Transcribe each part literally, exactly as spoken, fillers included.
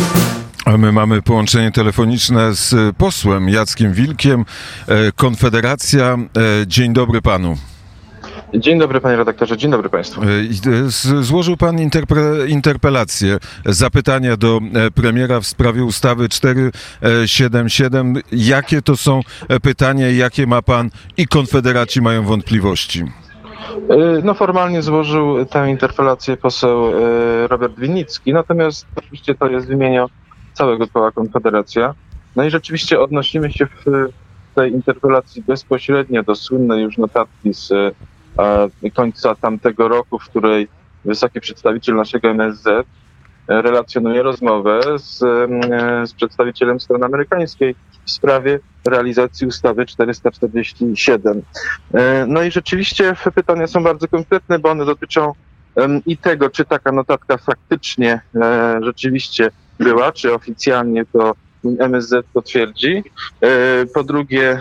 A my mamy połączenie telefoniczne z posłem Jackiem Wilkiem, Konfederacja. Dzień dobry panu. Dzień dobry panie redaktorze, dzień dobry państwu. Złożył pan interpe- interpelację, zapytania do premiera w sprawie ustawy czterysta siedemdziesiąt siedem. Jakie to są pytania i jakie ma pan i Konfederaci mają wątpliwości? No formalnie złożył tę interpelację poseł Robert Winnicki, natomiast oczywiście to jest w imieniu całego koła Konfederacja. No i rzeczywiście odnosimy się w tej interpelacji bezpośrednio do słynnej już notatki z końca tamtego roku, w której wysoki przedstawiciel naszego M S Z relacjonuje rozmowę z, z przedstawicielem strony amerykańskiej w sprawie realizacji ustawy czterysta czterdzieści siedem. No i rzeczywiście pytania są bardzo konkretne, bo one dotyczą i tego, czy taka notatka faktycznie rzeczywiście była, czy oficjalnie to M S Z potwierdzi. Po drugie,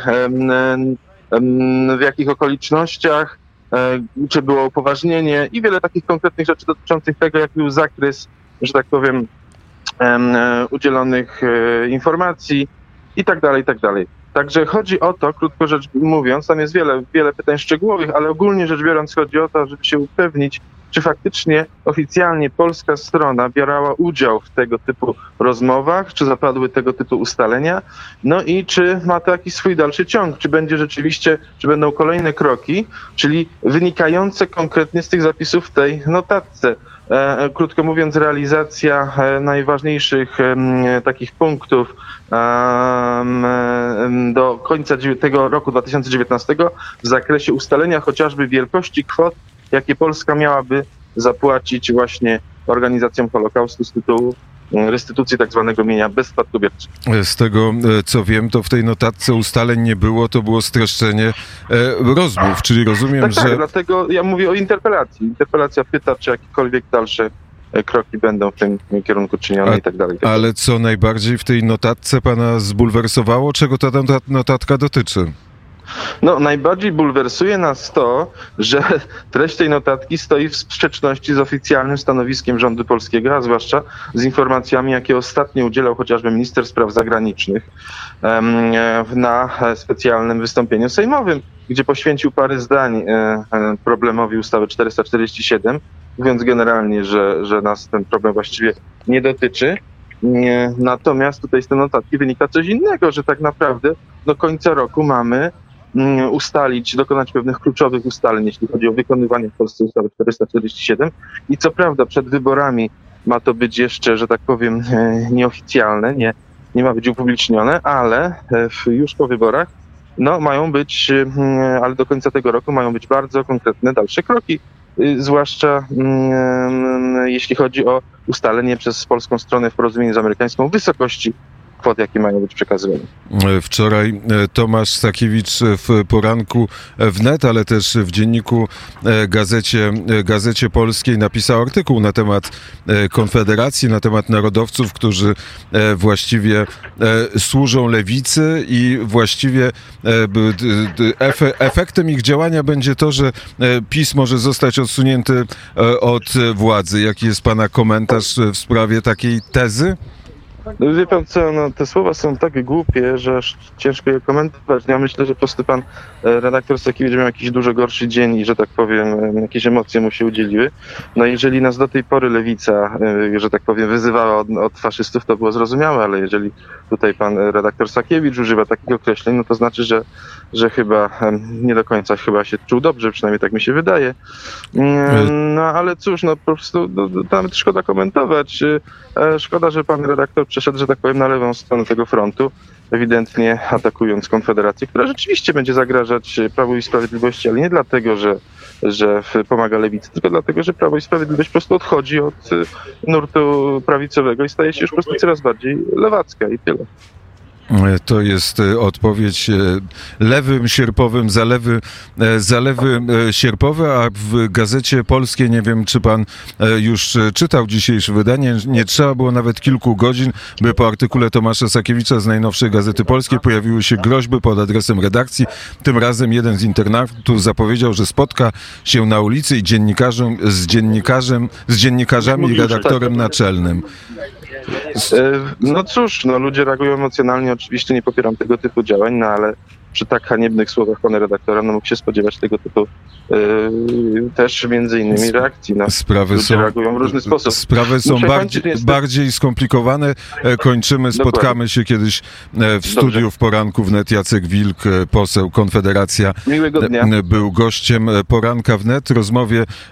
w jakich okolicznościach, czy było upoważnienie i wiele takich konkretnych rzeczy dotyczących tego, jaki był zakres, że tak powiem, udzielonych informacji i tak dalej, i tak dalej. Także chodzi o to, krótko rzecz mówiąc, tam jest wiele, wiele pytań szczegółowych, ale ogólnie rzecz biorąc chodzi o to, żeby się upewnić, czy faktycznie oficjalnie polska strona bierała udział w tego typu rozmowach, czy zapadły tego typu ustalenia, no i czy ma to jakiś swój dalszy ciąg, czy będzie rzeczywiście, czy będą kolejne kroki, czyli wynikające konkretnie z tych zapisów w tej notatce. E, krótko mówiąc, realizacja e, najważniejszych e, takich punktów e, e, do końca tego roku dwa tysiące dziewiętnastego w zakresie ustalenia chociażby wielkości kwot, jakie Polska miałaby zapłacić właśnie organizacjom Holokaustu z tytułu restytucji tak zwanego mienia bezspadkobierczego. Z tego, co wiem, to w tej notatce ustaleń nie było, to było streszczenie e, rozmów, czyli rozumiem, tak, że... Tak, dlatego ja mówię o interpelacji. Interpelacja pyta, czy jakiekolwiek dalsze kroki będą w tym kierunku czynione A, i tak dalej. Ale co najbardziej w tej notatce pana zbulwersowało? Czego ta notatka dotyczy? No, najbardziej bulwersuje nas to, że treść tej notatki stoi w sprzeczności z oficjalnym stanowiskiem rządu polskiego, a zwłaszcza z informacjami, jakie ostatnio udzielał chociażby minister spraw zagranicznych na specjalnym wystąpieniu sejmowym, gdzie poświęcił parę zdań problemowi ustawy czterysta czterdzieści siedem, mówiąc generalnie, że, że nas ten problem właściwie nie dotyczy. Natomiast tutaj z tej notatki wynika coś innego, że tak naprawdę do końca roku mamy ustalić, dokonać pewnych kluczowych ustaleń, jeśli chodzi o wykonywanie w Polsce ustawy czterysta czterdzieści siedem. I co prawda przed wyborami ma to być jeszcze, że tak powiem, nieoficjalne, nie, nie ma być upublicznione, ale już po wyborach no, mają być, ale do końca tego roku mają być bardzo konkretne dalsze kroki, zwłaszcza jeśli chodzi o ustalenie przez polską stronę w porozumieniu z amerykańską wysokości kwot, jakie mają być przekazywane. Wczoraj Tomasz Sakiewicz w poranku wnet, ale też w dzienniku Gazecie, Gazecie Polskiej napisał artykuł na temat Konfederacji, na temat narodowców, którzy właściwie służą lewicy i właściwie efektem ich działania będzie to, że PiS może zostać odsunięty od władzy. Jaki jest pana komentarz w sprawie takiej tezy? No, wie pan co, no, te słowa są tak głupie, że aż ciężko je komentować. Ja myślę, że po prostu pan redaktor Sakiewicz miał jakiś dużo gorszy dzień i, że tak powiem, jakieś emocje mu się udzieliły. No jeżeli nas do tej pory lewica, że tak powiem, wyzywała od, od faszystów, to było zrozumiałe, ale jeżeli tutaj pan redaktor Sakiewicz używa takich określeń, no to znaczy, że, że chyba nie do końca chyba się czuł dobrze, przynajmniej tak mi się wydaje. No ale cóż, no po prostu no, nawet szkoda komentować. Szkoda, że pan redaktor przeszedł, że tak powiem, na lewą stronę tego frontu, ewidentnie atakując Konfederację, która rzeczywiście będzie zagrażać Prawu i Sprawiedliwości, ale nie dlatego, że, że pomaga lewicy, tylko dlatego, że Prawo i Sprawiedliwość po prostu odchodzi od nurtu prawicowego i staje się już po prostu coraz bardziej lewacka i tyle. To jest odpowiedź lewym sierpowym, zalewy, zalewy sierpowe, a w Gazecie Polskiej, nie wiem, czy pan już czytał dzisiejsze wydanie, nie trzeba było nawet kilku godzin, by po artykule Tomasza Sakiewicza z najnowszej Gazety Polskiej pojawiły się groźby pod adresem redakcji. Tym razem jeden z internautów zapowiedział, że spotka się na ulicy i dziennikarzem, z dziennikarzem, z dziennikarzami i redaktorem naczelnym. E, No cóż, no ludzie reagują emocjonalnie, oczywiście nie popieram tego typu działań, no ale przy tak haniebnych słowach pana redaktora, no mógł się spodziewać tego typu e, też między innymi reakcji. No, Sprawy ludzie są, reagują w różny sposób. sprawy są Muszę bardziej, kończyć niestety. bardziej skomplikowane. E, Kończymy, spotkamy Dokładnie. się kiedyś e, w studiu w poranku wnet. Jacek Wilk, e, poseł Konfederacja, Miłego dnia. e, był gościem e, poranka wnet. Rozmowie